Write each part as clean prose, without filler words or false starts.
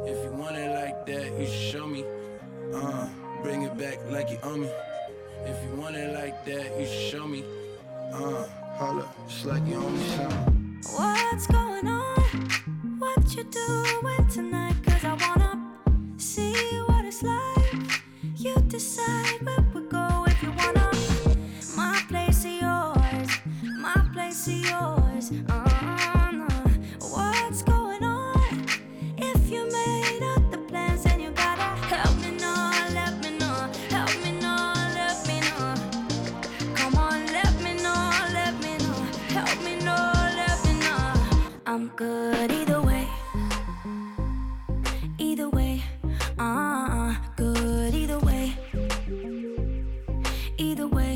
If you want it like that, you should show me. Bring it back like you owe me. If you want it like that, you should show me. Hold up, just like you owe me something. What's going on? What you doing tonight? 'Cause I wanna see what it's like. You decide where we go if you wanna. My place or yours, my place or yours. No. What's going on? If you made up the plans, then you gotta help me know, let me know, help me know, let me know. Come on, let me know, let me know, help me know, let me know. I'm good either way, either way. Good either way, either way.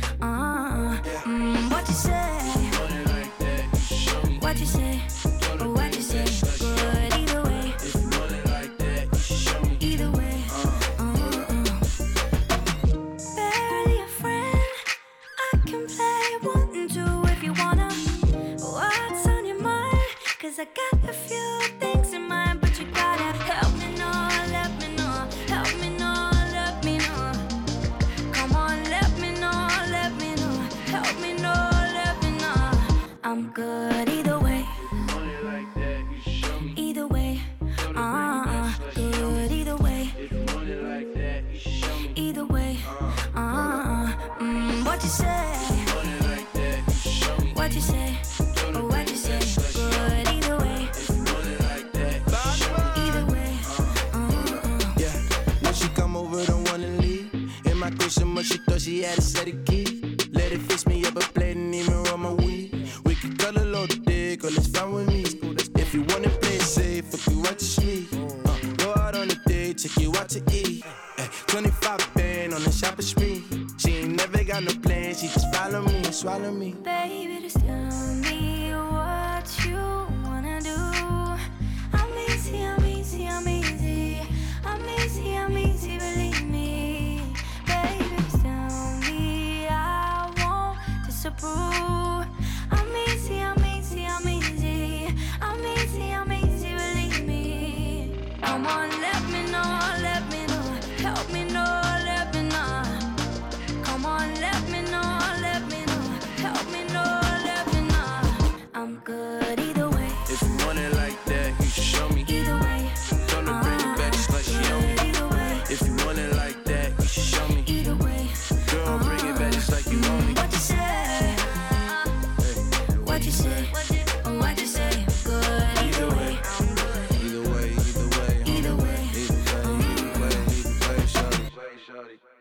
What you say? Want it like that, you should show me. What you say? What you say? Good either way, If you want it like that, you should show me. either way. Barely a friend, I can play 1 and 2 if you wanna. What's on your mind? 'Cause I got a few things in mind, but you gotta help me know, let me know, help me know, let me know. Come on, let me know, let me know, help me know, let me know. I'm good either way, Want it like that, you should show me. either way. Good either way, If you want it like that, you should show me. either way. What you say? Want it like that, you should show me. What you say? What you say? Good either way, If you want it like that, you should show me. either way. Yeah, when she come over, don't wanna leave. In my cushion, but she thought she had a set of keys. Let it fix me up a plate and even roll my weed. We can cut a load of dick, or it's fine with me. If you wanna play it safe, fuck you right to sleep. Go out on a date, take you out to eat. 25 band on the shopping spree. She ain't never got no plan, she just follow me and swallow me. Baby, just tell me what you wanna do. I'm easy, I'm easy, I'm easy. I'm easy, I'm easy, believe me. Baby, just tell me I won't disapprove. I'm easy, I'm easy, I'm easy. I'm easy, I'm easy, believe me. Come on, let me know, let me know, help me know, let me know. Come on, let me know, let me know, help me know, let me know. I'm good either way, If you want it like that, you should show me. either way. Gonna bring it back just like you owe me. Good either way, If you want it like that, you should show me. either way. Girl, bring it back just like you owe me. What you say? What you say? What you say? Good either way, Either way, either way, either way. either way, either way, either way, shawty. Shawty.